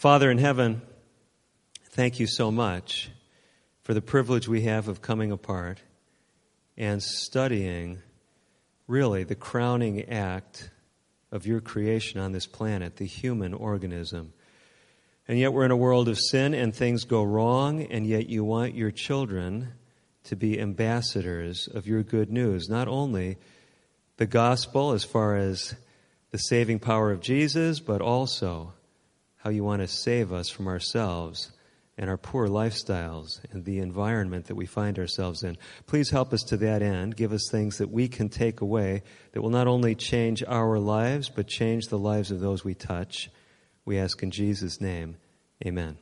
Father in heaven, thank you so much for the privilege we have of coming apart and studying really the crowning act of your creation on this planet, the human organism. And yet we're in a world of sin and things go wrong, and yet you want your children to be ambassadors of your good news, not only the gospel as far as the saving power of Jesus, but also how you want to save us from ourselves and our poor lifestyles and the environment that we find ourselves in. Please help us to that end. Give us things that we can take away that will not only change our lives, but change the lives of those we touch. We ask in Jesus' name, amen.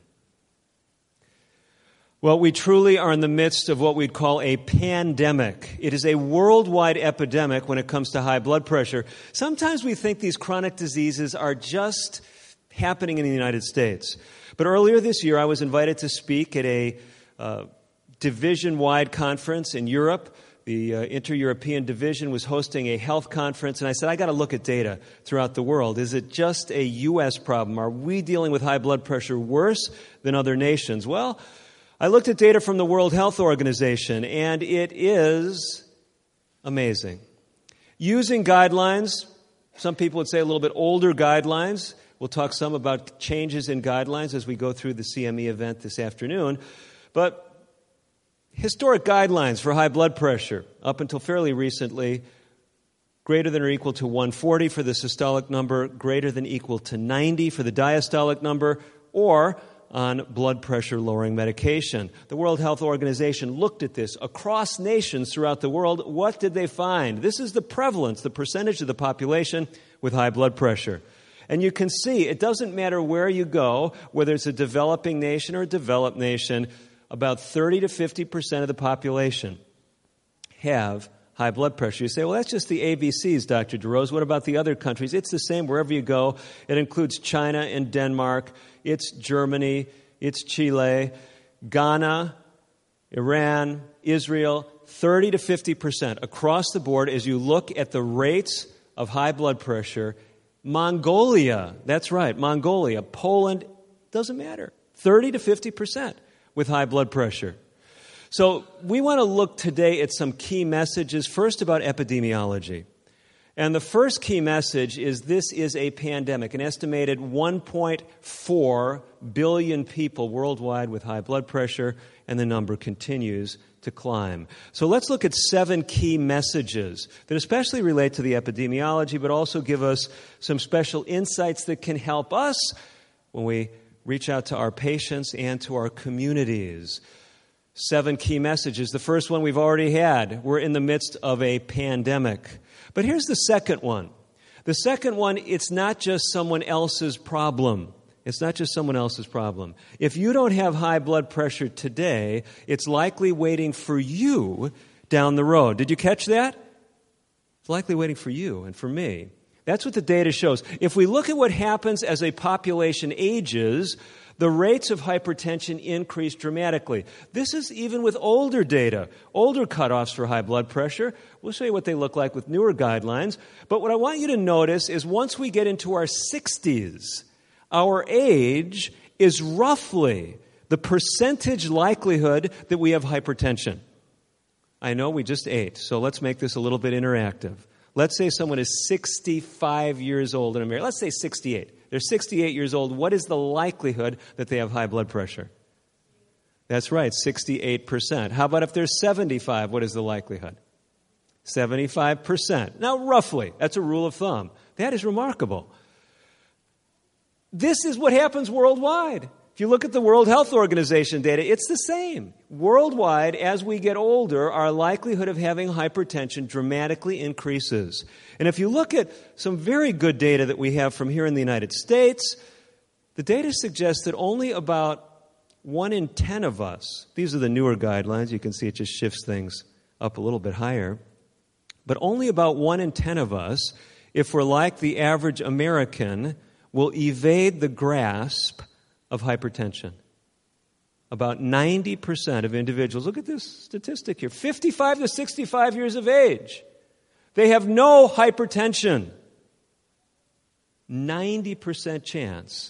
Well, we truly are in the midst of what we'd call a pandemic. It is a worldwide epidemic when it comes to high blood pressure. Sometimes we think these chronic diseases are just happening in the United States. But earlier this year, I was invited to speak at a division-wide conference in Europe. The Inter-European Division was hosting a health conference, and I said, I got to look at data throughout the world. Is it just a U.S. problem? Are we dealing with high blood pressure worse than other nations? Well, I looked at data from the World Health Organization, and it is amazing. Using guidelines, some people would say a little bit older guidelines. We'll talk some about changes in guidelines as we go through the CME event this afternoon. But historic guidelines for high blood pressure, up until fairly recently, greater than or equal to 140 for the systolic number, greater than equal to 90 for the diastolic number, or on blood pressure lowering medication. The World Health Organization looked at this across nations throughout the world. What did they find? This is the prevalence, the percentage of the population with high blood pressure. And you can see it doesn't matter where you go, whether it's a developing nation or a developed nation, about 30 to 50% of the population have high blood pressure. You say, well, that's just the ABCs, Dr. DeRose. What about the other countries? It's the same wherever you go. It includes China and Denmark. It's Germany. It's Chile, Ghana, Iran, Israel, 30 to 50% across the board as you look at the rates of high blood pressure. Mongolia, that's right, Mongolia, Poland, doesn't matter. 30 to 50% with high blood pressure. So we want to look today at some key messages, first about epidemiology. And the first key message is this is a pandemic, an estimated 1.4 billion people worldwide with high blood pressure, and the number continues to climb. So let's look at 7 key messages that especially relate to the epidemiology, but also give us some special insights that can help us when we reach out to our patients and to our communities. 7 key messages. The first one we've already had. We're in the midst of a pandemic. But here's the second one. The second one, it's not just someone else's problem. It's not just someone else's problem. If you don't have high blood pressure today, it's likely waiting for you down the road. Did you catch that? It's likely waiting for you and for me. That's what the data shows. If we look at what happens as a population ages, the rates of hypertension increase dramatically. This is even with older data, older cutoffs for high blood pressure. We'll show you what they look like with newer guidelines. But what I want you to notice is once we get into our 60s, our age is roughly the percentage likelihood that we have hypertension. I know we just ate, so let's make this a little bit interactive. Let's say someone is 65 years old in America. Let's say 68. They're 68 years old. What is the likelihood that they have high blood pressure? That's right, 68%. How about if they're 75? What is the likelihood? 75%. Now, roughly, that's a rule of thumb. That is remarkable. This is what happens worldwide. If you look at the World Health Organization data, it's the same. Worldwide, as we get older, our likelihood of having hypertension dramatically increases. And if you look at some very good data that we have from here in the United States, the data suggests that only about 1 in 10 of us, these are the newer guidelines, you can see it just shifts things up a little bit higher, but only about 1 in 10 of us, if we're like the average American, will evade the grasp of hypertension. About 90% of individuals, look at this statistic here, 55 to 65 years of age, they have no hypertension. 90% chance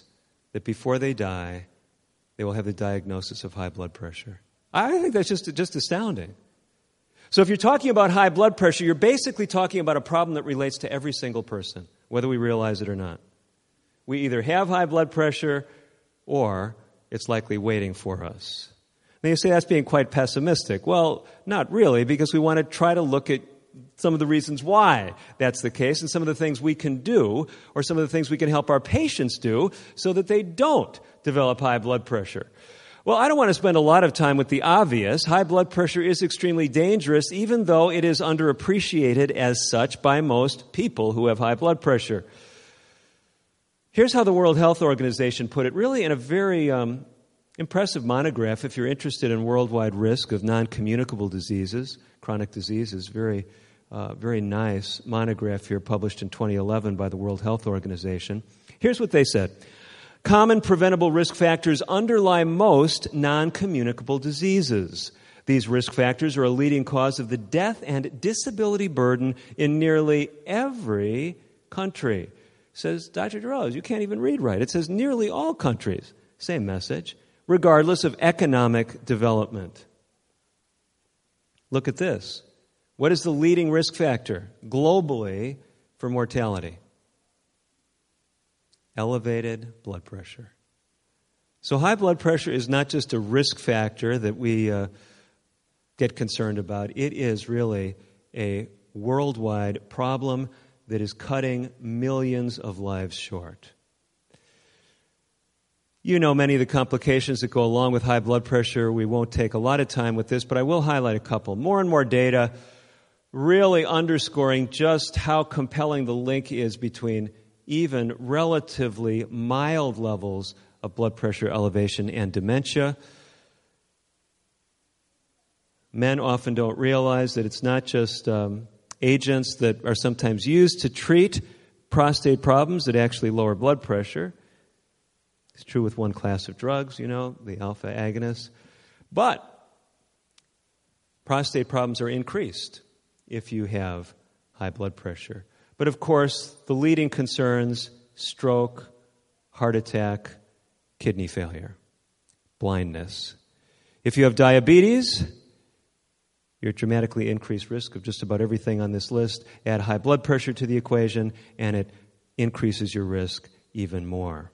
that before they die, they will have the diagnosis of high blood pressure. I think that's just astounding. So if you're talking about high blood pressure, you're basically talking about a problem that relates to every single person, whether we realize it or not. We either have high blood pressure or it's likely waiting for us. Now you say that's being quite pessimistic. Well, not really, because we want to try to look at some of the reasons why that's the case and some of the things we can do or some of the things we can help our patients do so that they don't develop high blood pressure. Well, I don't want to spend a lot of time with the obvious. High blood pressure is extremely dangerous, even though it is underappreciated as such by most people who have high blood pressure. Here's how the World Health Organization put it, really in a very impressive monograph if you're interested in worldwide risk of non-communicable diseases, chronic diseases. Very nice monograph here published in 2011 by the World Health Organization. Here's what they said. Common preventable risk factors underlie most non-communicable diseases. These risk factors are a leading cause of the death and disability burden in nearly every country. Says Dr. DeRose, you can't even read right. It says nearly all countries. Same message. Regardless of economic development. Look at this. What is the leading risk factor globally for mortality? Elevated blood pressure. So high blood pressure is not just a risk factor that we get concerned about. It is really a worldwide problem that is cutting millions of lives short. You know many of the complications that go along with high blood pressure. We won't take a lot of time with this, but I will highlight a couple. More and more data really underscoring just how compelling the link is between even relatively mild levels of blood pressure elevation and dementia. Men often don't realize that it's not just agents that are sometimes used to treat prostate problems that actually lower blood pressure. It's true with one class of drugs, the alpha agonists. But prostate problems are increased if you have high blood pressure. But of course, the leading concerns, stroke, heart attack, kidney failure, blindness. If you have diabetes, you're at dramatically increased risk of just about everything on this list. Add high blood pressure to the equation, and it increases your risk even more.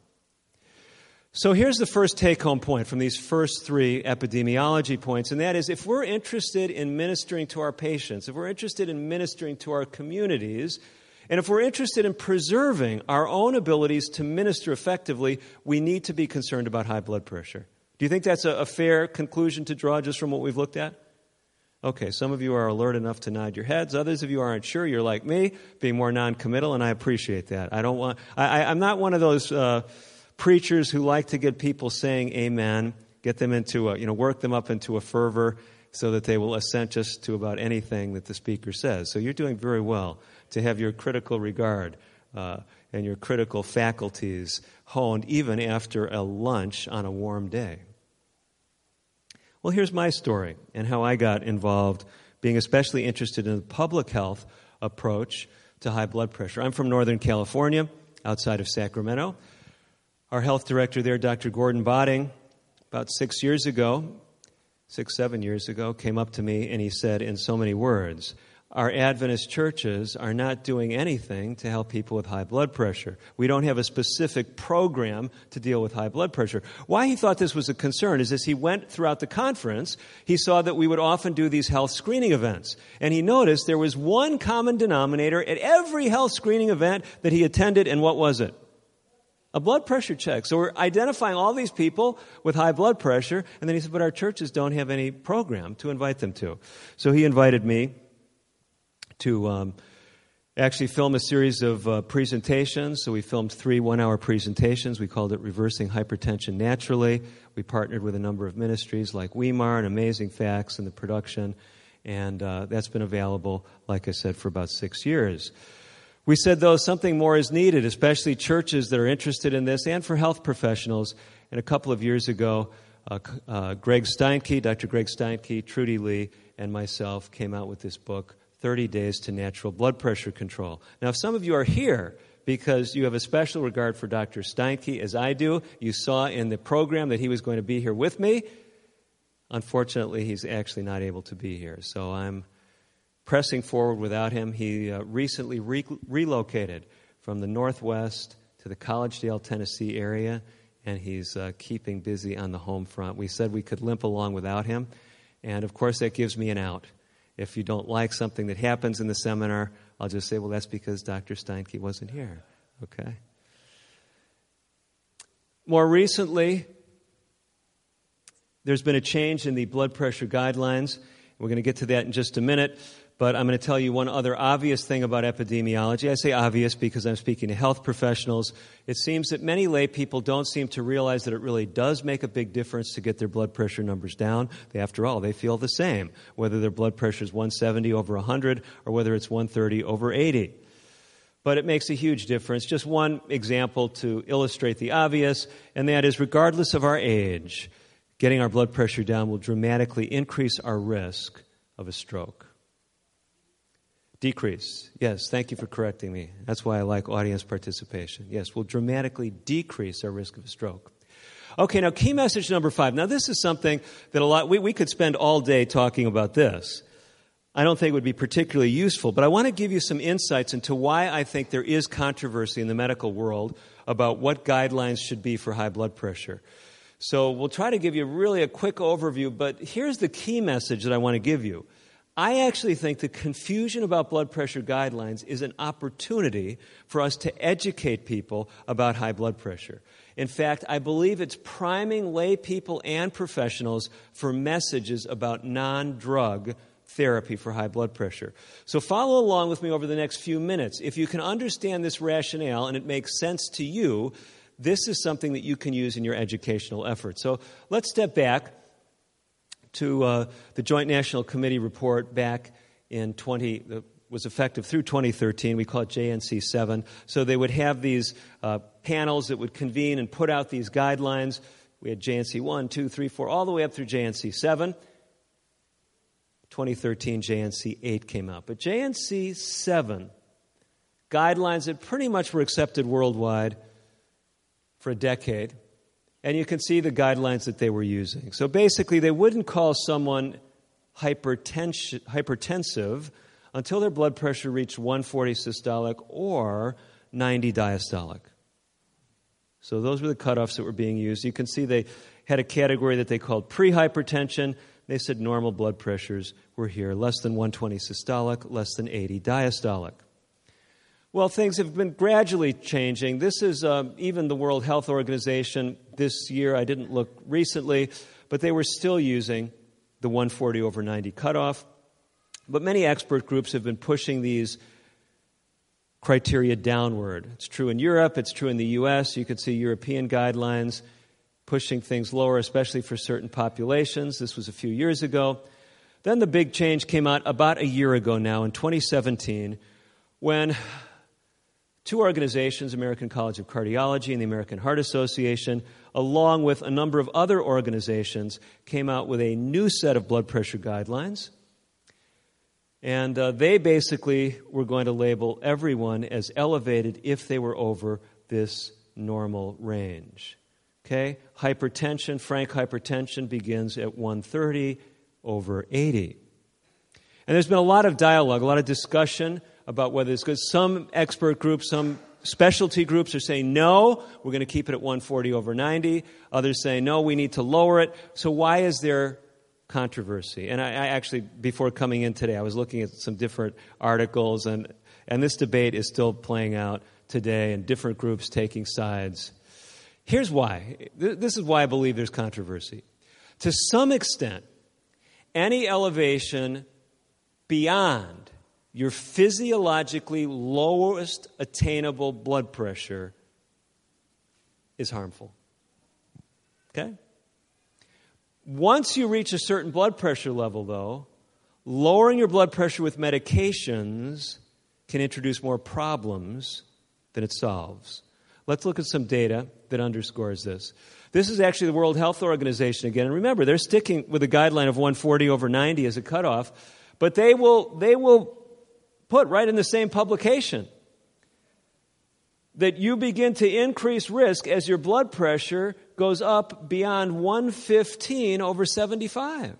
So here's the first take-home point from these first three epidemiology points, and that is if we're interested in ministering to our patients, if we're interested in ministering to our communities, and if we're interested in preserving our own abilities to minister effectively, we need to be concerned about high blood pressure. Do you think that's a fair conclusion to draw just from what we've looked at? Okay, some of you are alert enough to nod your heads. Others of you aren't sure. You're like me, being more non-committal, and I appreciate that. I'm not one of those preachers who like to get people saying amen, get them into work them up into a fervor so that they will assent just to about anything that the speaker says. So you're doing very well to have your critical regard and your critical faculties honed even after a lunch on a warm day. Well, here's my story and how I got involved, being especially interested in the public health approach to high blood pressure. I'm from Northern California, outside of Sacramento. Our health director there, Dr. Gordon Botting, about 7 years ago, came up to me and he said in so many words, our Adventist churches are not doing anything to help people with high blood pressure. We don't have a specific program to deal with high blood pressure. Why he thought this was a concern is as he went throughout the conference, he saw that we would often do these health screening events. And he noticed there was one common denominator at every health screening event that he attended, and what was it? A blood pressure check. So we're identifying all these people with high blood pressure, and then he said, but our churches don't have any program to invite them to. So he invited me to actually film a series of presentations. So we filmed 3 one-hour presentations. We called it Reversing Hypertension Naturally. We partnered with a number of ministries like Weimar and Amazing Facts in the production, and that's been available, like I said, for about 6 years. We said, though, something more is needed, especially churches that are interested in this and for health professionals. And a couple of years ago, Dr. Greg Steinke, Trudy Lee, and myself came out with this book, 30 Days to Natural Blood Pressure Control. Now, if some of you are here because you have a special regard for Dr. Steinke, as I do. You saw in the program that he was going to be here with me. Unfortunately, he's actually not able to be here, so I'm pressing forward without him. He recently relocated from the Northwest to the Collegedale, Tennessee area, and he's keeping busy on the home front. We said we could limp along without him, and of course that gives me an out. If you don't like something that happens in the seminar, I'll just say, well, that's because Dr. Steinke wasn't here, okay? More recently, there's been a change in the blood pressure guidelines. We're going to get to that in just a minute, but I'm going to tell you one other obvious thing about epidemiology. I say obvious because I'm speaking to health professionals. It seems that many lay people don't seem to realize that it really does make a big difference to get their blood pressure numbers down. After all, they feel the same, whether their blood pressure is 170 over 100 or whether it's 130 over 80. But it makes a huge difference. Just one example to illustrate the obvious, and that is regardless of our age, getting our blood pressure down will dramatically increase our risk of a stroke. Decrease. Yes, thank you for correcting me. That's why I like audience participation. Yes, will dramatically decrease our risk of a stroke. Okay, now key message number 5. Now this is something that we could spend all day talking about this. I don't think it would be particularly useful, but I want to give you some insights into why I think there is controversy in the medical world about what guidelines should be for high blood pressure. So we'll try to give you really a quick overview, but here's the key message that I want to give you. I actually think the confusion about blood pressure guidelines is an opportunity for us to educate people about high blood pressure. In fact, I believe it's priming lay people and professionals for messages about non-drug therapy for high blood pressure. So follow along with me over the next few minutes. If you can understand this rationale and it makes sense to you, this is something that you can use in your educational effort. So let's step back to the Joint National Committee report back in that was effective through 2013. We call it JNC 7. So they would have these panels that would convene and put out these guidelines. We had JNC 1, 2, 3, 4, all the way up through JNC 7. 2013, JNC 8 came out. But JNC 7, guidelines that pretty much were accepted worldwide for a decade. And you can see the guidelines that they were using. So basically, they wouldn't call someone hypertensive until their blood pressure reached 140 systolic or 90 diastolic. So those were the cutoffs that were being used. You can see they had a category that they called pre-hypertension. They said normal blood pressures were here, less than 120 systolic, less than 80 diastolic. Well, things have been gradually changing. This is even the World Health Organization this year. I didn't look recently, but they were still using the 140 over 90 cutoff. But many expert groups have been pushing these criteria downward. It's true in Europe. It's true in the U.S. You could see European guidelines pushing things lower, especially for certain populations. This was a few years ago. Then the big change came out about a year ago now in 2017 when two organizations, American College of Cardiology and the American Heart Association, along with a number of other organizations, came out with a new set of blood pressure guidelines. And they basically were going to label everyone as elevated if they were over this normal range. Okay? Hypertension, frank hypertension, begins at 130 over 80. And there's been a lot of dialogue, a lot of discussion about whether it's good. Some expert groups, some specialty groups are saying, no, we're going to keep it at 140 over 90. Others say, no, we need to lower it. So why is there controversy? And I actually, before coming in today, I was looking at some different articles, and this debate is still playing out today, and different groups taking sides. Here's why. This is why I believe there's controversy. To some extent, any elevation beyond your physiologically lowest attainable blood pressure is harmful. Okay? Once you reach a certain blood pressure level, though, lowering your blood pressure with medications can introduce more problems than it solves. Let's look at some data that underscores this. This is actually the World Health Organization again. And remember, they're sticking with a guideline of 140 over 90 as a cutoff, but they will put right in the same publication that you begin to increase risk as your blood pressure goes up beyond 115 over 75.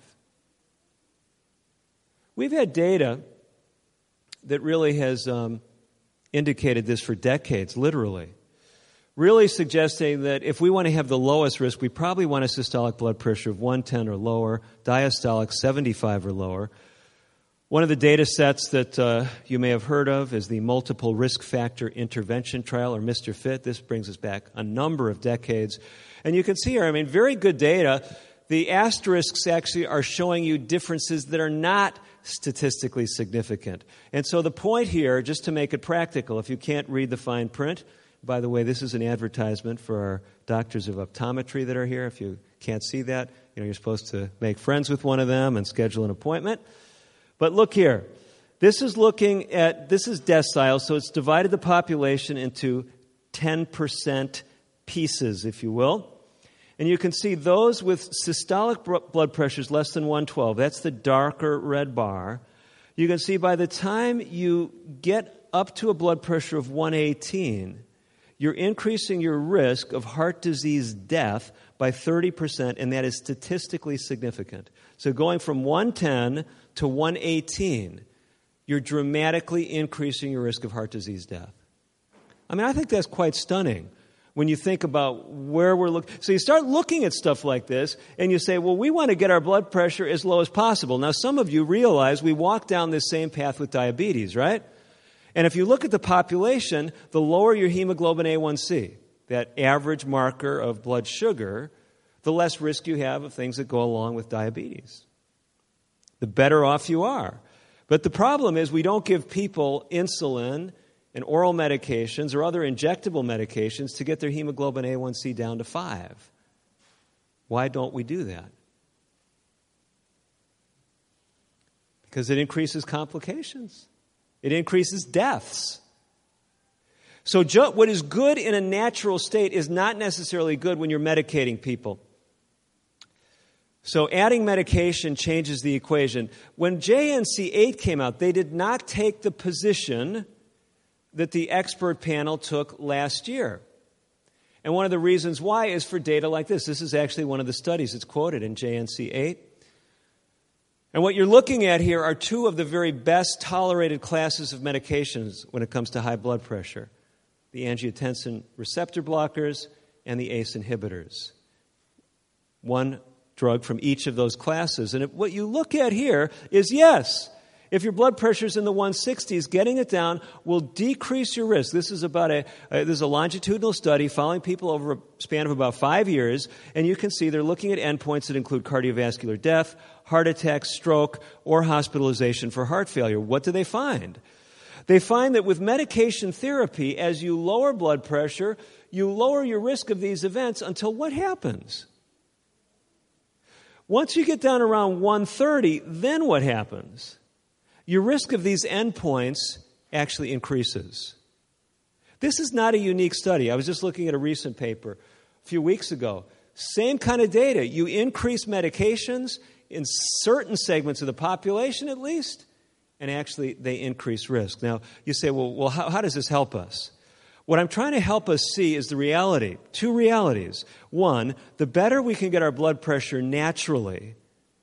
We've had data that really has indicated this for decades, literally, really suggesting that if we want to have the lowest risk, we probably want a systolic blood pressure of 110 or lower, diastolic 75 or lower. One of the data sets that you may have heard of is the Multiple Risk Factor Intervention Trial, or Mr. Fit. This brings us back a number of decades. And you can see here, very good data. The asterisks actually are showing you differences that are not statistically significant. And so the point here, just to make it practical, if you can't read the fine print, by the way, this is an advertisement for our doctors of optometry that are here. If you can't see that, you're supposed to make friends with one of them and schedule an appointment. But look here. This is decile, so it's divided the population into 10% pieces, if you will. And you can see those with systolic blood pressures less than 112, that's the darker red bar. You can see by the time you get up to a blood pressure of 118, you're increasing your risk of heart disease death by 30%, and that is statistically significant. So going from 110 to 118, you're dramatically increasing your risk of heart disease death. I think that's quite stunning when you think about where we're looking. So you start looking at stuff like this, and you say, well, we want to get our blood pressure as low as possible. Now, some of you realize we walk down this same path with diabetes, right? And if you look at the population, the lower your hemoglobin A1C, that average marker of blood sugar, the less risk you have of things that go along with diabetes. The better off you are. But the problem is we don't give people insulin and oral medications or other injectable medications to get their hemoglobin A1C down to 5. Why don't we do that? Because it increases complications. It increases deaths. So what is good in a natural state is not necessarily good when you're medicating people. So adding medication changes the equation. When JNC8 came out, they did not take the position that the expert panel took last year. And one of the reasons why is for data like this. This is actually one of the studies that's quoted in JNC8. And what you're looking at here are two of the very best tolerated classes of medications when it comes to high blood pressure. The angiotensin receptor blockers and the ACE inhibitors. One drug from each of those classes. And what you look at here is, yes, if your blood pressure is in the 160s, getting it down will decrease your risk. This is a longitudinal study following people over a span of about 5 years, and you can see they're looking at endpoints that include cardiovascular death, heart attack, stroke, or hospitalization for heart failure. What do they find? They find that with medication therapy, as you lower blood pressure, you lower your risk of these events until what happens? Once you get down around 130, then what happens? Your risk of these endpoints actually increases. This is not a unique study. I was just looking at a recent paper a few weeks ago. Same kind of data. You increase medications in certain segments of the population at least, and actually they increase risk. Now, you say, well, how does this help us? What I'm trying to help us see is the reality. Two realities. One, the better we can get our blood pressure naturally,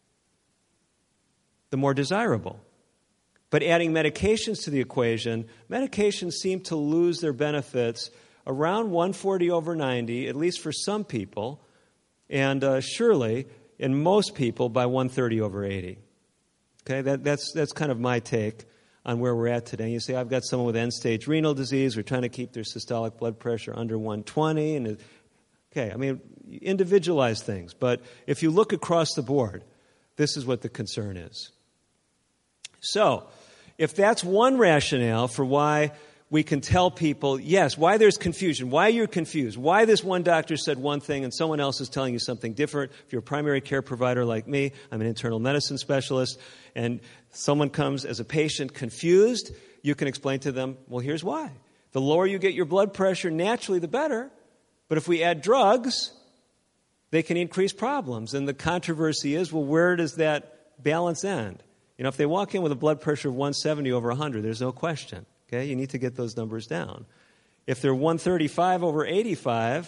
the more desirable. But adding medications to the equation, medications seem to lose their benefits around 140 over 90, at least for some people, and surely in most people by 130 over 80. Okay, that's kind of my take on where we're at today. You say, I've got someone with end-stage renal disease. We're trying to keep their systolic blood pressure under 120. And individualize things. But if you look across the board, this is what the concern is. So, if that's one rationale for why we can tell people, yes, why there's confusion, why you're confused, why this one doctor said one thing and someone else is telling you something different. If you're a primary care provider like me, I'm an internal medicine specialist, and someone comes as a patient confused, you can explain to them, well, here's why. The lower you get your blood pressure, naturally, the better. But if we add drugs, they can increase problems. And the controversy is, well, where does that balance end? If they walk in with a blood pressure of 170 over 100, there's no question. Okay, you need to get those numbers down. If they're 135 over 85,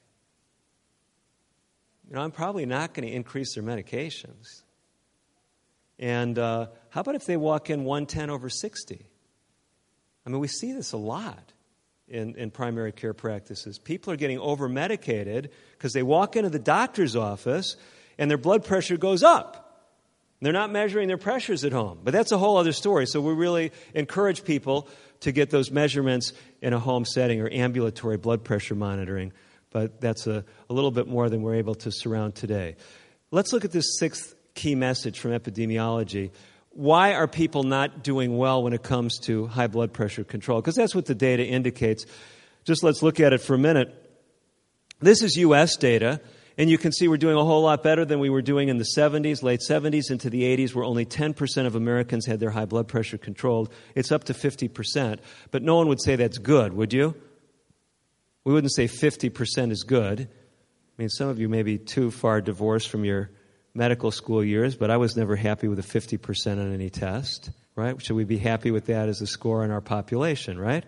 I'm probably not going to increase their medications. And how about if they walk in 110 over 60? I mean, we see this a lot in primary care practices. People are getting over-medicated because they walk into the doctor's office and their blood pressure goes up. They're not measuring their pressures at home. But that's a whole other story. So we really encourage people to get those measurements in a home setting or ambulatory blood pressure monitoring. But that's a little bit more than we're able to surround today. Let's look at this sixth key message from epidemiology. Why are people not doing well when it comes to high blood pressure control? Because that's what the data indicates. Just let's look at it for a minute. This is U.S. data, and you can see we're doing a whole lot better than we were doing in the 70s, late 70s into the 80s, where only 10% of Americans had their high blood pressure controlled. It's up to 50%, but no one would say that's good, would you? We wouldn't say 50% is good. I mean, some of you may be too far divorced from your medical school years, but I was never happy with a 50% on any test, right? Should we be happy with that as a score on our population, right?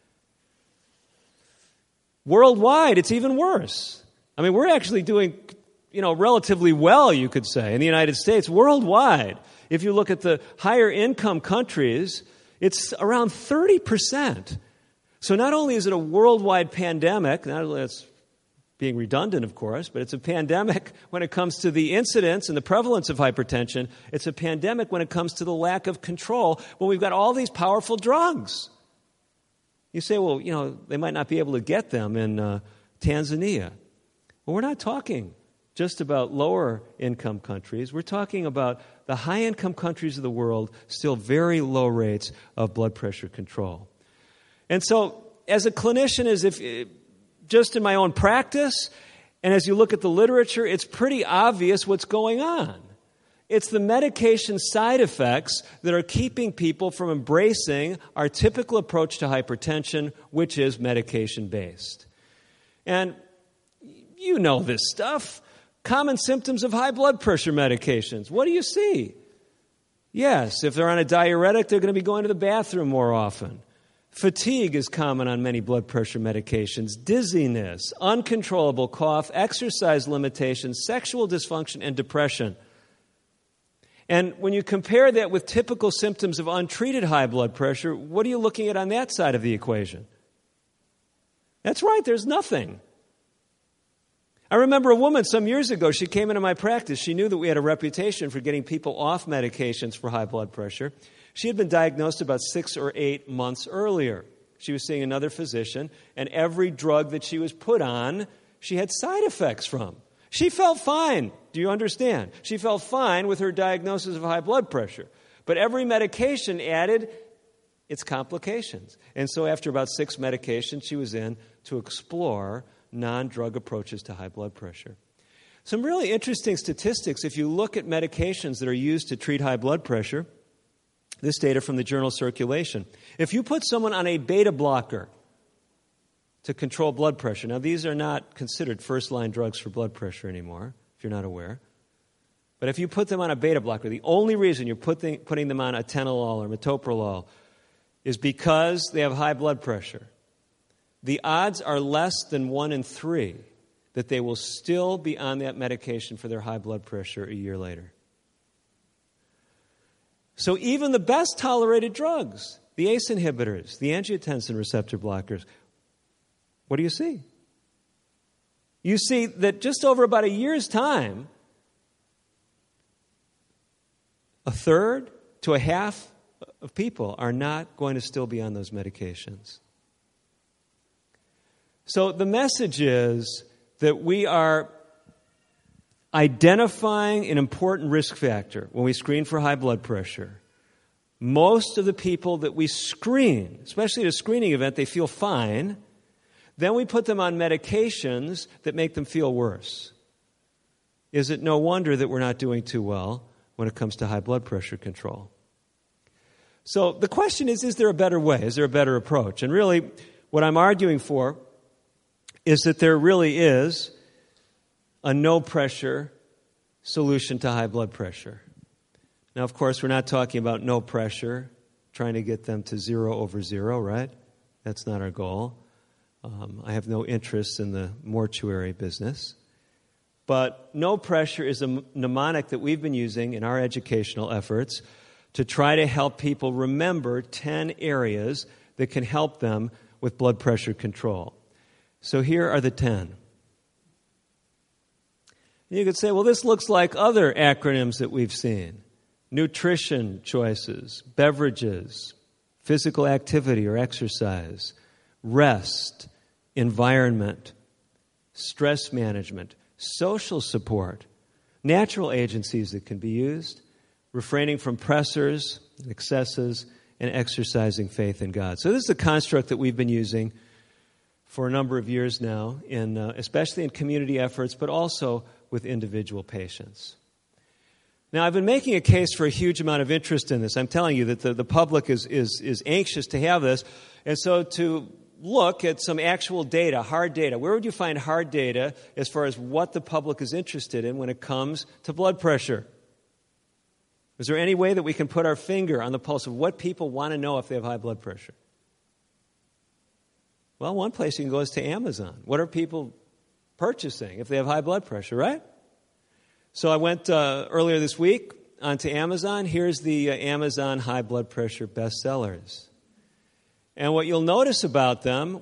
Worldwide, it's even worse. I mean, we're actually doing, relatively well, you could say, in the United States. Worldwide, if you look at the higher income countries, it's around 30%. So not only is it a worldwide pandemic, that's being redundant, of course, but it's a pandemic when it comes to the incidence and the prevalence of hypertension. It's a pandemic when it comes to the lack of control when we've got all these powerful drugs. You say, well, they might not be able to get them in Tanzania. Well, we're not talking just about lower income countries. We're talking about the high income countries of the world, still very low rates of blood pressure control. And so, as a clinician, just in my own practice, and as you look at the literature, it's pretty obvious what's going on. It's the medication side effects that are keeping people from embracing our typical approach to hypertension, which is medication-based. And you know this stuff. Common symptoms of high blood pressure medications. What do you see? Yes, if they're on a diuretic, they're going to be going to the bathroom more often. Fatigue is common on many blood pressure medications. Dizziness, uncontrollable cough, exercise limitations, sexual dysfunction, and depression. And when you compare that with typical symptoms of untreated high blood pressure, what are you looking at on that side of the equation? That's right, there's nothing. I remember a woman some years ago, she came into my practice. She knew that we had a reputation for getting people off medications for high blood pressure. She had been diagnosed about 6 or 8 months earlier. She was seeing another physician, and every drug that she was put on, she had side effects from. She felt fine. Do you understand? She felt fine with her diagnosis of high blood pressure. But every medication added its complications. And so after about 6 medications, she was in to explore non-drug approaches to high blood pressure. Some really interesting statistics. If you look at medications that are used to treat high blood pressure, this data from the journal Circulation. If you put someone on a beta blocker to control blood pressure, now these are not considered first-line drugs for blood pressure anymore, if you're not aware. But if you put them on a beta blocker, the only reason you're putting them on atenolol or metoprolol is because they have high blood pressure. The odds are less than 1 in 3 that they will still be on that medication for their high blood pressure a year later. So even the best tolerated drugs, the ACE inhibitors, the angiotensin receptor blockers, what do you see? You see that just over about a year's time, a third to a half of people are not going to still be on those medications. So the message is that we are identifying an important risk factor when we screen for high blood pressure. Most of the people that we screen, especially at a screening event, they feel fine. Then we put them on medications that make them feel worse. Is it no wonder that we're not doing too well when it comes to high blood pressure control? So the question is there a better way? Is there a better approach? And really, what I'm arguing for is that there really is a no-pressure solution to high blood pressure. Now, of course, we're not talking about no pressure, trying to get them to 0 over 0, right? That's not our goal. I have no interest in the mortuary business. But no pressure is a mnemonic that we've been using in our educational efforts to try to help people remember 10 areas that can help them with blood pressure control. So here are the 10. You could say, well, this looks like other acronyms that we've seen. Nutrition choices, beverages, physical activity or exercise, rest, environment, stress management, social support, natural agencies that can be used, refraining from pressors, excesses, and exercising faith in God. So this is a construct that we've been using for a number of years now, especially in community efforts, but also with individual patients. Now, I've been making a case for a huge amount of interest in this. I'm telling you that the public is anxious to have this. And so to look at some actual data, hard data, where would you find hard data as far as what the public is interested in when it comes to blood pressure? Is there any way that we can put our finger on the pulse of what people want to know if they have high blood pressure? Well, one place you can go is to Amazon. What are people purchasing if they have high blood pressure, right? So I went earlier this week onto Amazon. Here's the Amazon high blood pressure bestsellers. And what you'll notice about them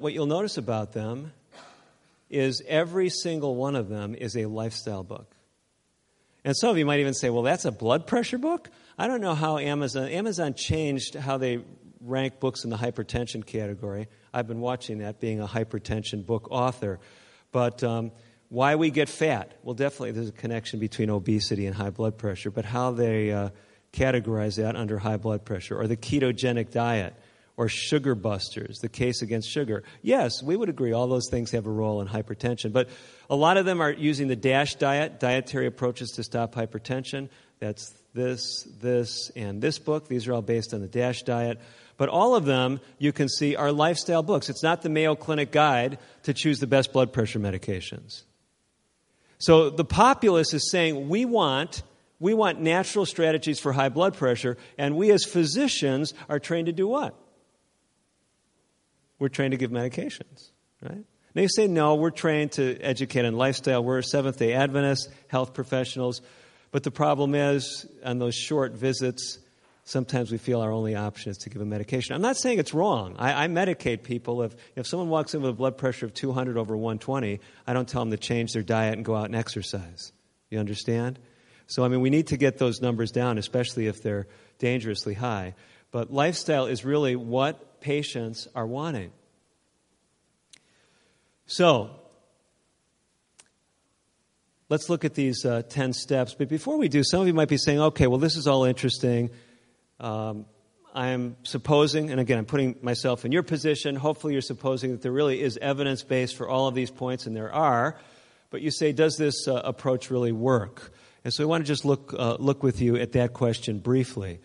is every single one of them is a lifestyle book. And some of you might even say, well, that's a blood pressure book? I don't know how Amazon changed how they rank books in the hypertension category. I've been watching that, being a hypertension book author. But why we get fat? Well, definitely there's a connection between obesity and high blood pressure, but how they categorize that under high blood pressure, or the ketogenic diet, or sugar busters, the case against sugar. Yes, we would agree all those things have a role in hypertension, but a lot of them are using the DASH diet, dietary approaches to stop hypertension. That's this, and this book. These are all based on the DASH diet. But all of them, you can see, are lifestyle books. It's not the Mayo Clinic guide to choose the best blood pressure medications. So the populace is saying, we want natural strategies for high blood pressure, and we as physicians are trained to do what? We're trained to give medications, right? Now you say, no, we're trained to educate on lifestyle. We're Seventh-day Adventists, health professionals. But the problem is, on those short visits, sometimes we feel our only option is to give a medication. I'm not saying it's wrong. I medicate people. If someone walks in with a blood pressure of 200 over 120, I don't tell them to change their diet and go out and exercise. You understand? So, we need to get those numbers down, especially if they're dangerously high. But lifestyle is really what patients are wanting. So, let's look at these 10 steps. But before we do, some of you might be saying, okay, well, this is all interesting. I'm supposing, and again, I'm putting myself in your position. Hopefully you're supposing that there really is evidence-based for all of these points, and there are. But you say, does this approach really work? And so I want to just look with you at that question briefly.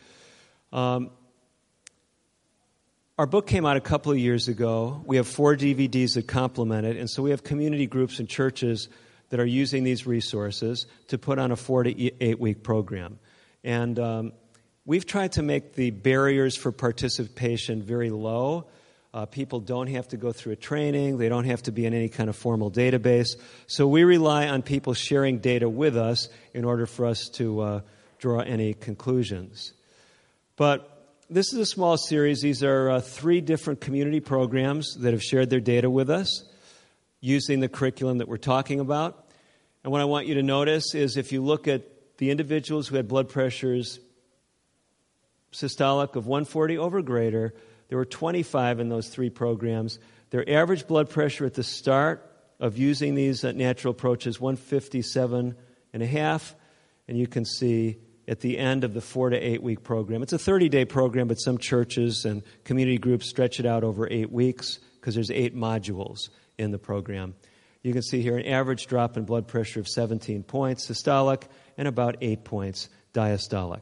Our book came out a couple of years ago. We have 4 DVDs that complement it, and so we have community groups and churches that are using these resources to put on a 4 to 8 week program. And we've tried to make the barriers for participation very low. People don't have to go through a training. They don't have to be in any kind of formal database. So we rely on people sharing data with us in order for us to draw any conclusions. But this is a small series. These are 3 different community programs that have shared their data with us using the curriculum that we're talking about. And what I want you to notice is if you look at the individuals who had blood pressures systolic of 140 over greater, there were 25 in those 3 programs. Their average blood pressure at the start of using these natural approaches, 157.5, and you can see at the end of the 4 to 8 week program. It's a 30-day program, but some churches and community groups stretch it out over 8 weeks because there's 8 modules in the program. You can see here an average drop in blood pressure of 17 points systolic and about 8 points diastolic.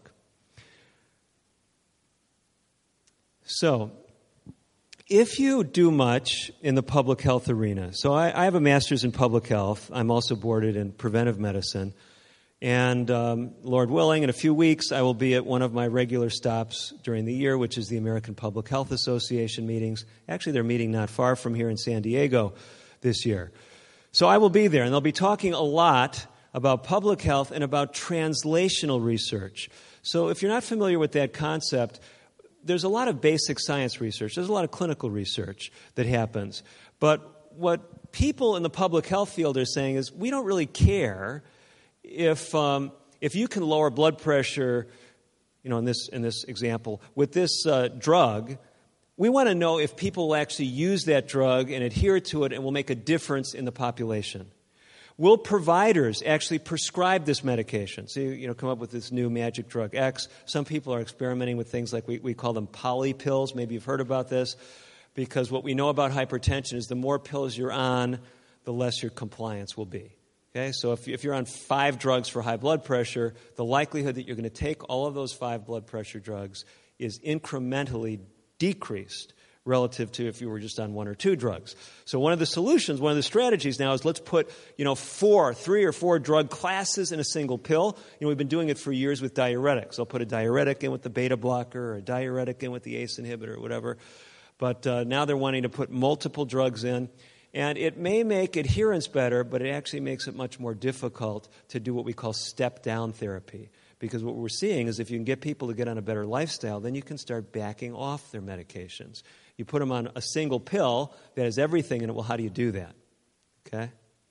So, if you do much in the public health arena, so I have a master's in public health. I'm also boarded in preventive medicine. And Lord willing, in a few weeks, I will be at one of my regular stops during the year, which is the American Public Health Association meetings. Actually, they're meeting not far from here in San Diego this year. So I will be there, and they'll be talking a lot about public health and about translational research. So if you're not familiar with that concept, there's a lot of basic science research. There's a lot of clinical research that happens. But what people in the public health field are saying is, we don't really care if you can lower blood pressure, in this example, with this drug. We want to know if people will actually use that drug and adhere to it and will make a difference in the population. Will providers actually prescribe this medication? So, come up with this new magic drug X. Some people are experimenting with things like we call them poly pills. Maybe you've heard about this. Because what we know about hypertension is the more pills you're on, the less your compliance will be. Okay? So if you're on 5 drugs for high blood pressure, the likelihood that you're going to take all of those 5 blood pressure drugs is incrementally decreased relative to if you were just on 1 or 2 drugs. So one of the solutions, one of the strategies now is let's put, 3 or 4 drug classes in a single pill. We've been doing it for years with diuretics. I'll put a diuretic in with the beta blocker or a diuretic in with the ACE inhibitor or whatever. But now they're wanting to put multiple drugs in. And it may make adherence better, but it actually makes it much more difficult to do what we call step-down therapy. Because what we're seeing is if you can get people to get on a better lifestyle, then you can start backing off their medications. You put them on a single pill that has everything in it. Well, how do you do that? Okay?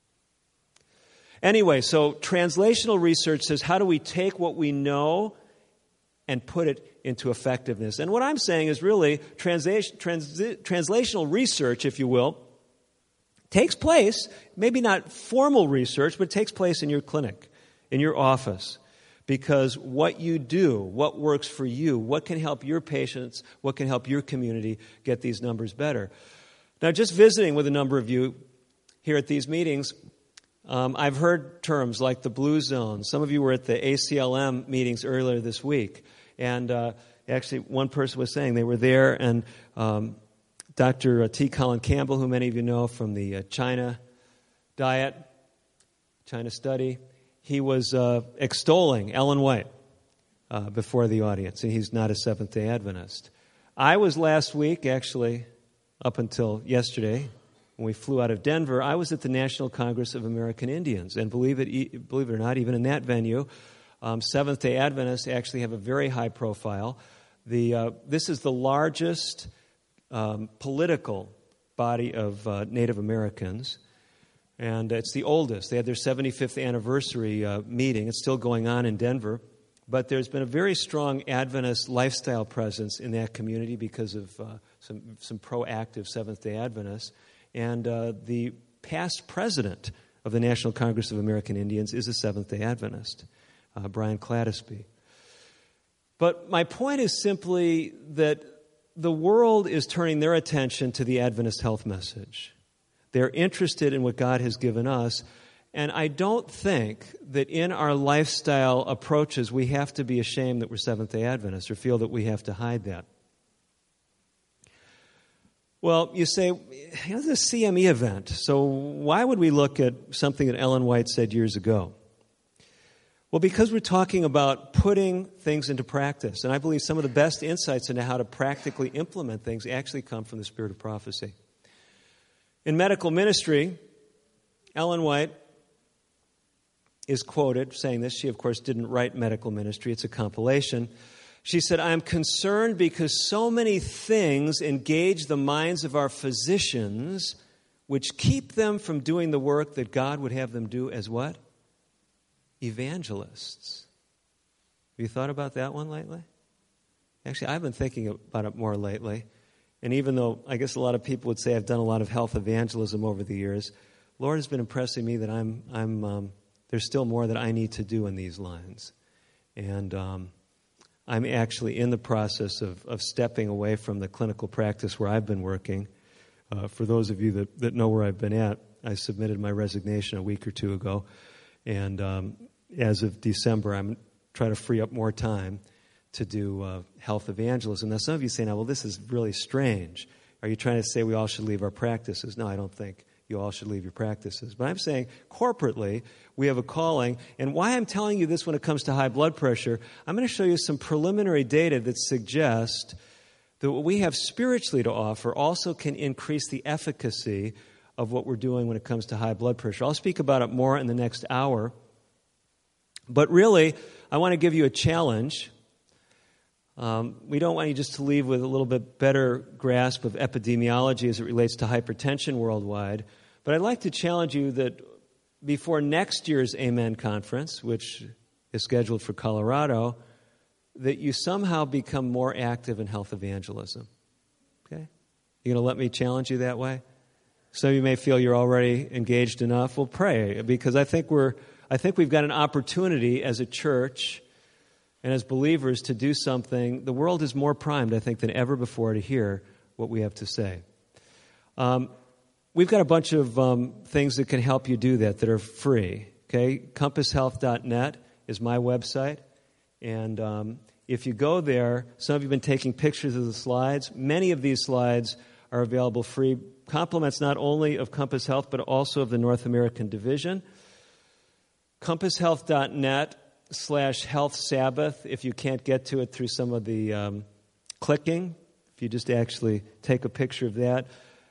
Anyway, so translational research says, how do we take what we know and put it into effectiveness? And what I'm saying is really translational research, if you will, takes place, maybe not formal research, but it takes place in your clinic, in your office. Because what you do, what works for you, what can help your patients, what can help your community get these numbers better. Now, just visiting with a number of you here at these meetings, I've heard terms like the blue zone. Some of you were at the ACLM meetings earlier this week. And actually, one person was saying they were there, and Dr. T. Colin Campbell, who many of you know from the China diet, China study, he was extolling Ellen White before the audience, and he's not a Seventh-day Adventist. I was last week, actually, up until yesterday, when we flew out of Denver, I was at the National Congress of American Indians, and believe it or not, even in that venue, Seventh-day Adventists actually have a very high profile. This is the largest political body of Native Americans, and it's the oldest. They had their 75th anniversary meeting. It's still going on in Denver, but there's been a very strong Adventist lifestyle presence in that community because of some proactive Seventh-day Adventists. And the past president of the National Congress of American Indians is a Seventh-day Adventist, Brian Clattisby. But my point is simply that the world is turning their attention to the Adventist health message. They're interested in what God has given us. And I don't think that in our lifestyle approaches we have to be ashamed that we're Seventh-day Adventists or feel that we have to hide that. Well, you say, this is a CME event, so why would we look at something that Ellen White said years ago? Well, because we're talking about putting things into practice. And I believe some of the best insights into how to practically implement things actually come from the spirit of prophecy. In medical ministry, Ellen White is quoted saying this. She, of course, didn't write medical ministry. It's a compilation. She said, "I am concerned because so many things engage the minds of our physicians which keep them from doing the work that God would have them do as what? Evangelists." Have you thought about that one lately? Actually, I've been thinking about it more lately. And even though I guess a lot of people would say I've done a lot of health evangelism over the years, Lord has been impressing me that there's still more that I need to do in these lines. And I'm actually in the process of stepping away from the clinical practice where I've been working. For those of you that know where I've been at, I submitted my resignation a week or two ago. And as of December, I'm trying to free up more time to do health evangelism. Now, some of you say, well, this is really strange. Are you trying to say we all should leave our practices? No, I don't think you all should leave your practices. But I'm saying corporately, we have a calling. And why I'm telling you this when it comes to high blood pressure, I'm going to show you some preliminary data that suggest that what we have spiritually to offer also can increase the efficacy of what we're doing when it comes to high blood pressure. I'll speak about it more in the next hour. But really, I want to give you a challenge. We don't want you just to leave with a little bit better grasp of epidemiology as it relates to hypertension worldwide. But I'd like to challenge you that before next year's Amen Conference, which is scheduled for Colorado, that you somehow become more active in health evangelism. Okay? You going to let me challenge you that way? Some of you may feel you're already engaged enough. Well, pray, because I think we've got an opportunity as a church and as believers to do something. The world is more primed, I think, than ever before to hear what we have to say. We've got a bunch of things that can help you do that are free. Okay, compasshealth.net is my website, and if you go there, some of you have been taking pictures of the slides. Many of these slides are available free. Compliments not only of Compass Health, but also of the North American division. compasshealth.net/Health Sabbath, if you can't get to it through some of the clicking, if you just actually take a picture of that.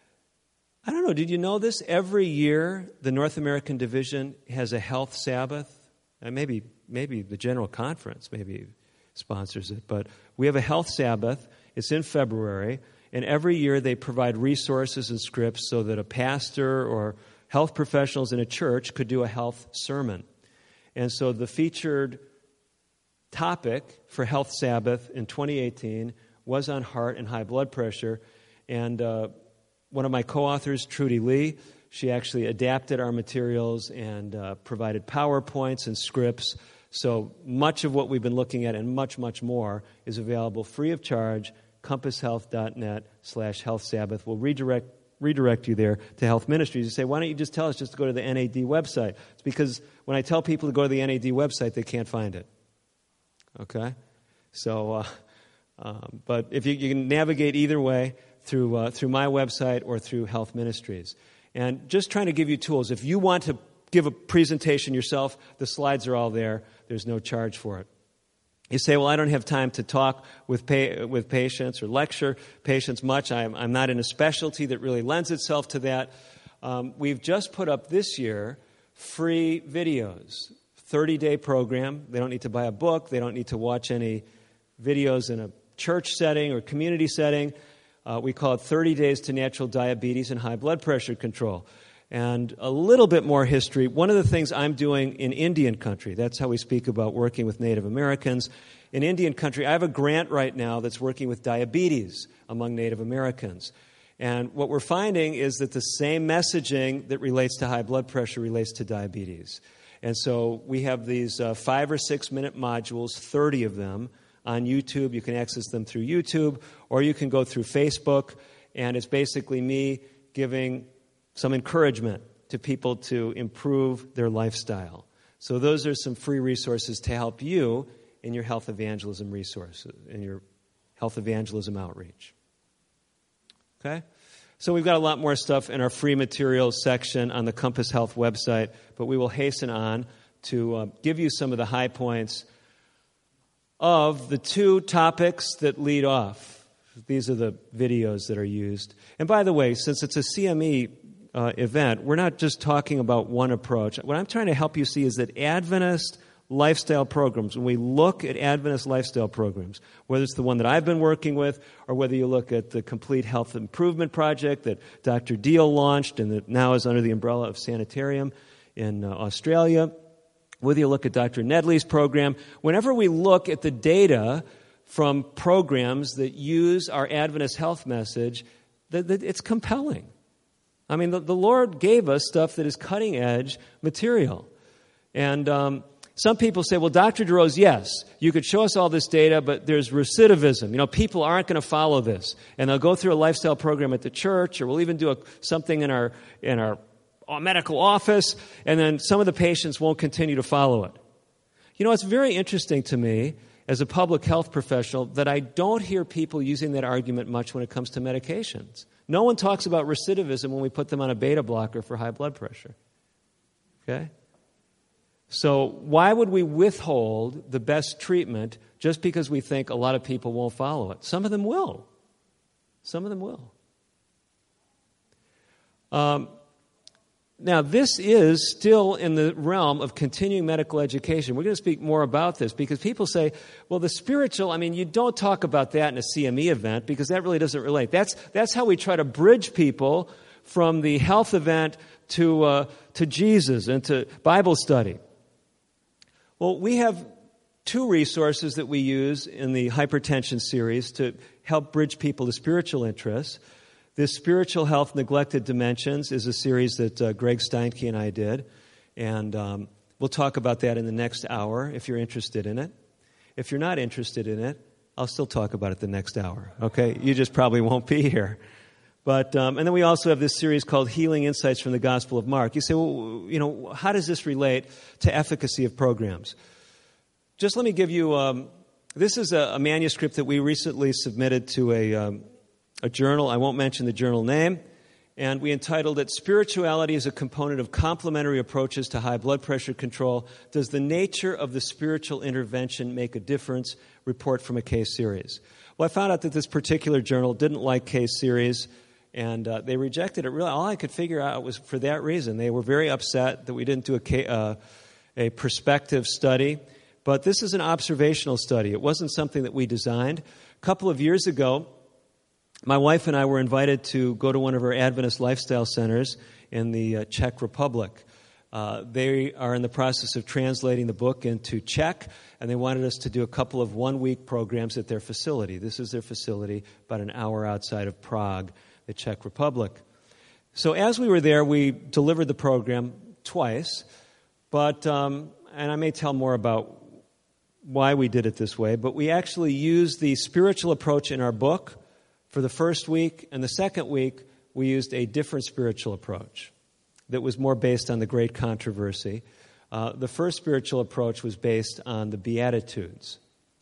I don't know, did you know this? Every year, the North American division has a Health Sabbath. And maybe the General Conference maybe sponsors it, but we have a Health Sabbath. It's in February, and every year they provide resources and scripts so that a pastor or health professionals in a church could do a health sermon. And so the featured topic for Health Sabbath in 2018 was on heart and high blood pressure. And one of my co-authors, Trudy Lee, she actually adapted our materials and provided PowerPoints and scripts. So much of what we've been looking at and much, much more is available free of charge, compasshealth.net/Health Sabbath. We'll redirect you there to Health Ministries. You say, why don't you just tell us just to go to the NAD website? It's because when I tell people to go to the NAD website, they can't find it. Okay? So, but if you can navigate either way through my website or through Health Ministries. And just trying to give you tools. If you want to give a presentation yourself, the slides are all there. There's no charge for it. You say, well, I don't have time to talk with patients or lecture patients much. I'm not in a specialty that really lends itself to that. We've just put up this year free videos, 30-day program. They don't need to buy a book. They don't need to watch any videos in a church setting or community setting. We call it 30 Days to Natural Diabetes and High Blood Pressure Control. And a little bit more history. One of the things I'm doing in Indian country, that's how we speak about working with Native Americans. In Indian country, I have a grant right now that's working with diabetes among Native Americans. And what we're finding is that the same messaging that relates to high blood pressure relates to diabetes. And so we have these 5 or 6 minute modules, 30 of them, on YouTube. You can access them through YouTube, or you can go through Facebook. And it's basically me giving some encouragement to people to improve their lifestyle. So those are some free resources to help you in your health evangelism resources, in your health evangelism outreach. Okay? So we've got a lot more stuff in our free materials section on the Compass Health website, but we will hasten on to give you some of the high points of the 2 topics that lead off. These are the videos that are used. And by the way, since it's a CME event, we're not just talking about one approach. What I'm trying to help you see is that Adventist lifestyle programs, when we look at Adventist lifestyle programs, whether it's the one that I've been working with or whether you look at the Complete Health Improvement Project that Dr. Deal launched and that now is under the umbrella of Sanitarium in Australia, whether you look at Dr. Nedley's program, whenever we look at the data from programs that use our Adventist health message, it's compelling. I mean, the Lord gave us stuff that is cutting-edge material. And some people say, well, Dr. DeRose, yes, you could show us all this data, but there's recidivism. You know, people aren't going to follow this. And they'll go through a lifestyle program at the church, or we'll even do something in our medical office, and then some of the patients won't continue to follow it. You know, it's very interesting to me as a public health professional that I don't hear people using that argument much when it comes to medications. No one talks about recidivism when we put them on a beta blocker for high blood pressure. Okay? So why would we withhold the best treatment just because we think a lot of people won't follow it? Some of them will. Some of them will. Now, this is still in the realm of continuing medical education. We're going to speak more about this because people say, well, the spiritual, you don't talk about that in a CME event because that really doesn't relate. That's how we try to bridge people from the health event to Jesus and to Bible study. Well, we have two resources that we use in the hypertension series to help bridge people to spiritual interests. This Spiritual Health Neglected Dimensions is a series that Greg Steinke and I did, and we'll talk about that in the next hour if you're interested in it. If you're not interested in it, I'll still talk about it the next hour, okay? You just probably won't be here. But and then we also have this series called Healing Insights from the Gospel of Mark. You say, well, how does this relate to efficacy of programs? Just let me give you, this is a manuscript that we recently submitted to a journal. I won't mention the journal name. And we entitled it, Spirituality is a Component of Complementary Approaches to High Blood Pressure Control. Does the nature of the spiritual intervention make a difference? Report from a case series. Well, I found out that this particular journal didn't like case series, and they rejected it. Really, all I could figure out was for that reason. They were very upset that we didn't do a prospective study. But this is an observational study. It wasn't something that we designed. A couple of years ago, my wife and I were invited to go to one of our Adventist lifestyle centers in the Czech Republic. They are in the process of translating the book into Czech, and they wanted us to do a couple of one-week programs at their facility. This is their facility about an hour outside of Prague, the Czech Republic. So as we were there, we delivered the program twice, but and I may tell more about why we did it this way, but we actually used the spiritual approach in our book for the first week, and the second week, we used a different spiritual approach that was more based on the great controversy. The first spiritual approach was based on the Beatitudes.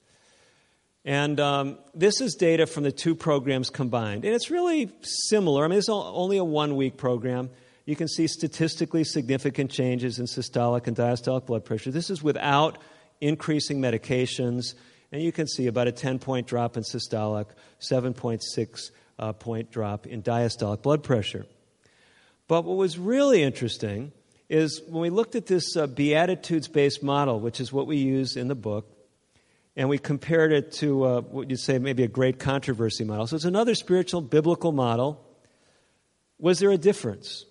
And this is data from the two programs combined. And it's really similar. It's only a one-week program. You can see statistically significant changes in systolic and diastolic blood pressure. This is without increasing medications. And you can see about a 10-point drop in systolic, 7.6 point drop in diastolic blood pressure. But what was really interesting is when we looked at this Beatitudes-based model, which is what we use in the book, and we compared it to what you'd say maybe a great controversy model. So it's another spiritual, biblical model. Was there a difference?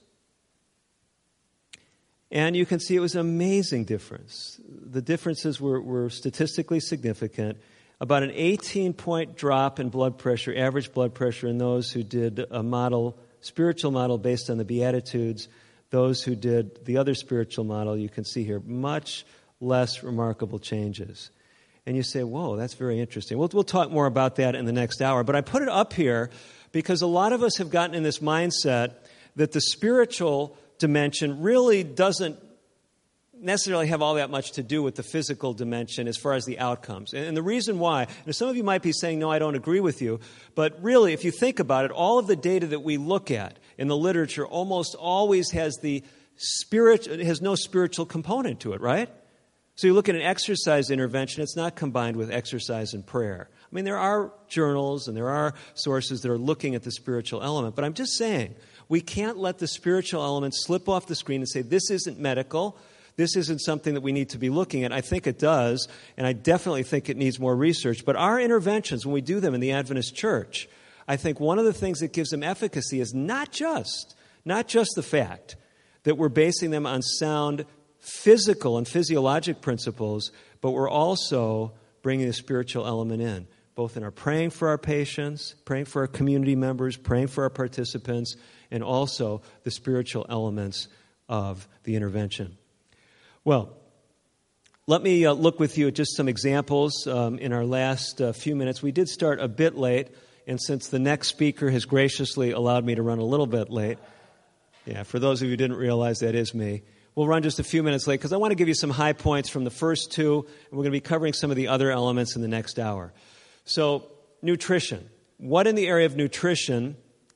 And you can see it was an amazing difference. The differences were statistically significant. About an 18-point drop in blood pressure, average blood pressure, in those who did a model, spiritual model based on the Beatitudes. Those who did the other spiritual model, you can see here, much less remarkable changes. And you say, whoa, that's very interesting. We'll talk more about that in the next hour. But I put it up here because a lot of us have gotten in this mindset that the spiritual dimension really doesn't necessarily have all that much to do with the physical dimension as far as the outcomes. And the reason why, and some of you might be saying, no, I don't agree with you, but really, if you think about it, all of the data that we look at in the literature almost always has no spiritual component to it, right? So you look at an exercise intervention, it's not combined with exercise and prayer. There are journals and there are sources that are looking at the spiritual element, but I'm just saying, we can't let the spiritual element slip off the screen and say, this isn't medical, this isn't something that we need to be looking at. I think it does, and I definitely think it needs more research. But our interventions, when we do them in the Adventist Church, I think one of the things that gives them efficacy is not just the fact that we're basing them on sound physical and physiologic principles, but we're also bringing the spiritual element in, both in our praying for our patients, praying for our community members, praying for our participants, and also the spiritual elements of the intervention. Well, let me look with you at just some examples in our last few minutes. We did start a bit late, and since the next speaker has graciously allowed me to run a little bit late, for those of you who didn't realize, that is me, we'll run just a few minutes late because I want to give you some high points from the first two, and we're going to be covering some of the other elements in the next hour. So, nutrition. What in the area of nutrition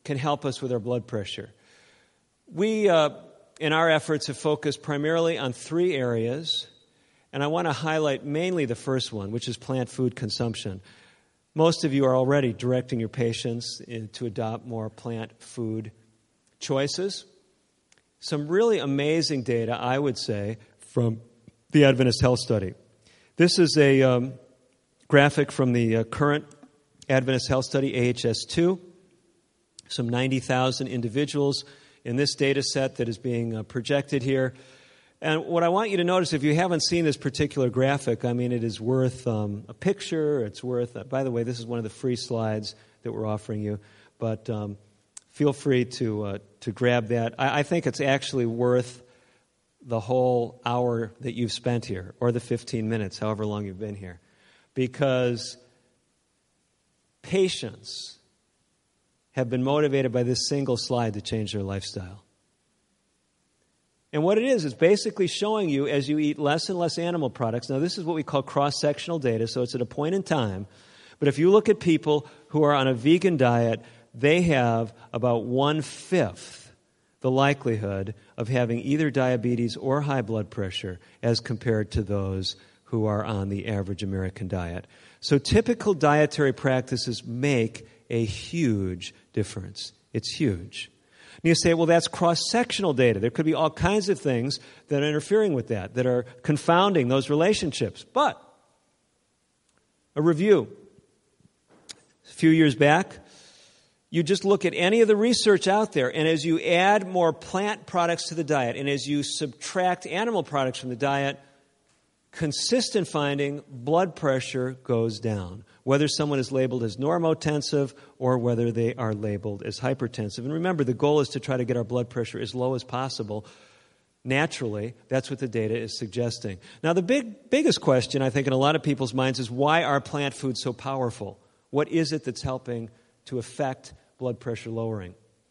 can help us with our blood pressure. We, in our efforts, have focused primarily on 3 areas, and I want to highlight mainly the first one, which is plant food consumption. Most of you are already directing your patients to adopt more plant food choices. Some really amazing data, I would say, from the Adventist Health Study. This is a graphic from the current Adventist Health Study, AHS2. Some 90,000 individuals in this data set that is being projected here. And what I want you to notice, if you haven't seen this particular graphic, I mean, it is worth a picture. It's worth, by the way, this is one of the free slides that we're offering you. But feel free to grab that. I think it's actually worth the whole hour that you've spent here, or the 15 minutes, however long you've been here. Because patients have been motivated by this single slide to change their lifestyle. And what it is basically showing you as you eat less and less animal products. Now, this is what we call cross-sectional data, so it's at a point in time. But if you look at people who are on a vegan diet, they have about 1/5 the likelihood of having either diabetes or high blood pressure as compared to those who are on the average American diet. So typical dietary practices make a huge difference. It's huge. And you say, well, that's cross-sectional data. There could be all kinds of things that are interfering with that are confounding those relationships. But a review. A few years back, you just look at any of the research out there, and as you add more plant products to the diet, and as you subtract animal products from the diet, consistent finding, blood pressure goes down, whether someone is labeled as normotensive or whether they are labeled as hypertensive. And remember, the goal is to try to get our blood pressure as low as possible. Naturally, that's what the data is suggesting. Now, the biggest question, I think, in a lot of people's minds is, why are plant foods so powerful? What is it that's helping to affect blood pressure lowering?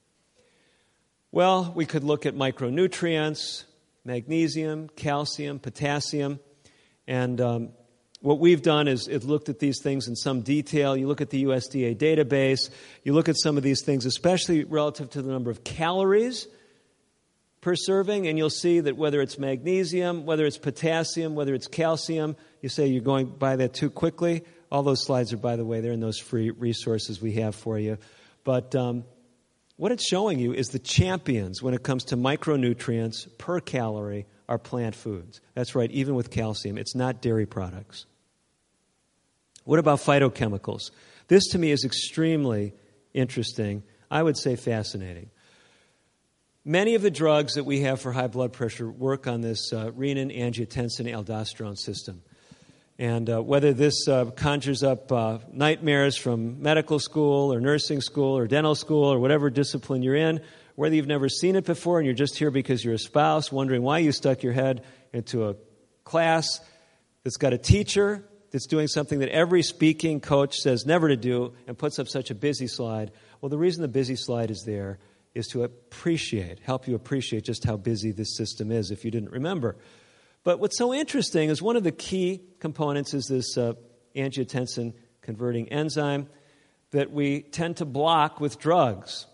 Well, we could look at micronutrients, magnesium, calcium, potassium. And what we've done is looked at these things in some detail. You look at the USDA database. You look at some of these things, especially relative to the number of calories per serving, and you'll see that whether it's magnesium, whether it's potassium, whether it's calcium, you say you're going by that too quickly. All those slides are, by the way, they're in those free resources we have for you. But what it's showing you is the champions when it comes to micronutrients per calorie are plant foods. That's right, even with calcium. It's not dairy products. What about phytochemicals? This, to me, is extremely interesting. I would say fascinating. Many of the drugs that we have for high blood pressure work on this renin, angiotensin, aldosterone system. And whether this conjures up nightmares from medical school or nursing school or dental school or whatever discipline you're in, whether you've never seen it before and you're just here because you're a spouse wondering why you stuck your head into a class that's got a teacher that's doing something that every speaking coach says never to do and puts up such a busy slide. Well, the reason the busy slide is there is to help you appreciate just how busy this system is if you didn't remember. But what's so interesting is one of the key components is this angiotensin converting enzyme that we tend to block with drugs.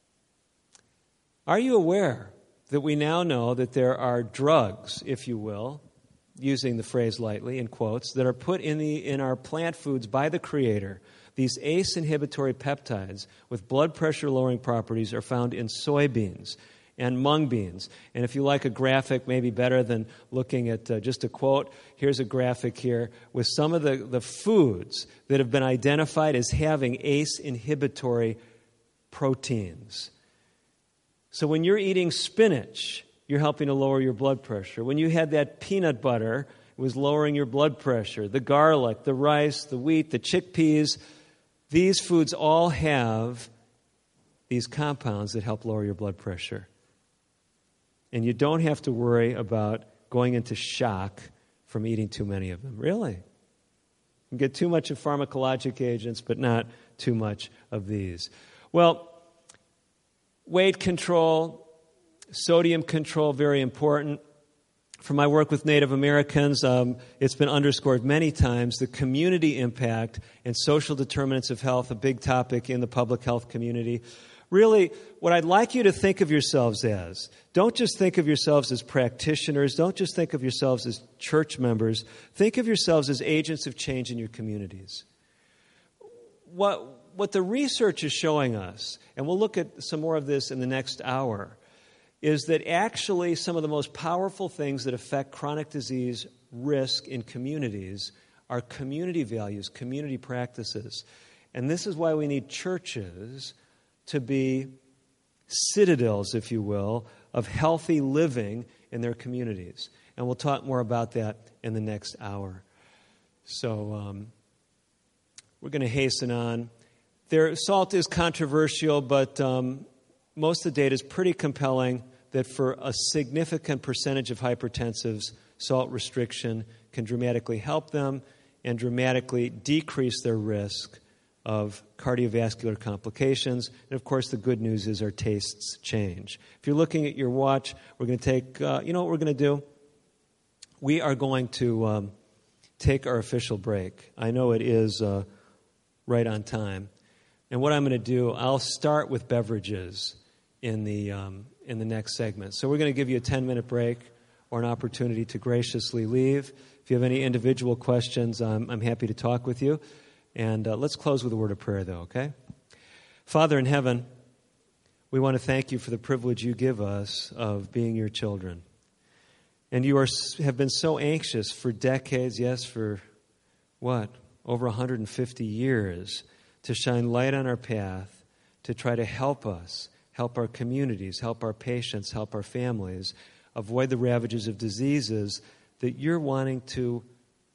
Are you aware that we now know that there are drugs, if you will, using the phrase lightly, in quotes, that are put in our plant foods by the Creator? These ACE inhibitory peptides with blood pressure lowering properties are found in soybeans and mung beans. And if you like a graphic, maybe better than looking at just a quote, here's a graphic here with some of the foods that have been identified as having ACE inhibitory proteins. So when you're eating spinach, you're helping to lower your blood pressure. When you had that peanut butter, it was lowering your blood pressure. The garlic, the rice, the wheat, the chickpeas, these foods all have these compounds that help lower your blood pressure. And you don't have to worry about going into shock from eating too many of them. Really. You can get too much of pharmacologic agents, but not too much of these. Well, weight control, sodium control, very important. From my work with Native Americans, it's been underscored many times, the community impact and social determinants of health, a big topic in the public health community. Really, what I'd like you to think of yourselves as, don't just think of yourselves as practitioners, don't just think of yourselves as church members, think of yourselves as agents of change in your communities. What the research is showing us, and we'll look at some more of this in the next hour, is that actually some of the most powerful things that affect chronic disease risk in communities are community values, community practices. And this is why we need churches to be citadels, if you will, of healthy living in their communities. And we'll talk more about that in the next hour. So we're going to hasten on. Salt is controversial, but most of the data is pretty compelling that for a significant percentage of hypertensives, salt restriction can dramatically help them and dramatically decrease their risk of cardiovascular complications. And, of course, the good news is our tastes change. If you're looking at your watch, we're going to take, you know what we're going to do? We are going to take our official break. I know it is right on time. And what I'm going to do, I'll start with beverages in the next segment. So we're going to give you a 10-minute break or an opportunity to graciously leave. If you have any individual questions, I'm happy to talk with you. And let's close with a word of prayer, though, okay? Father in heaven, we want to thank you for the privilege you give us of being your children. And you have been so anxious for decades, yes, for what, over 150 years, to shine light on our path, to try to help us, help our communities, help our patients, help our families, avoid the ravages of diseases that you're wanting to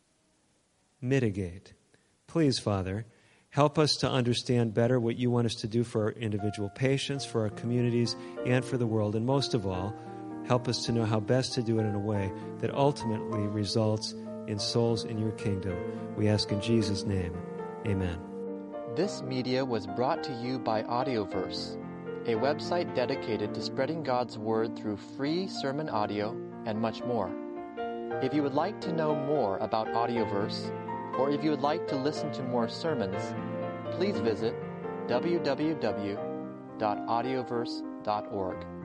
mitigate. Please, Father, help us to understand better what you want us to do for our individual patients, for our communities, and for the world. And most of all, help us to know how best to do it in a way that ultimately results in souls in your kingdom. We ask in Jesus' name, amen. This media was brought to you by Audioverse, a website dedicated to spreading God's Word through free sermon audio and much more. If you would like to know more about Audioverse, or if you would like to listen to more sermons, please visit www.audioverse.org.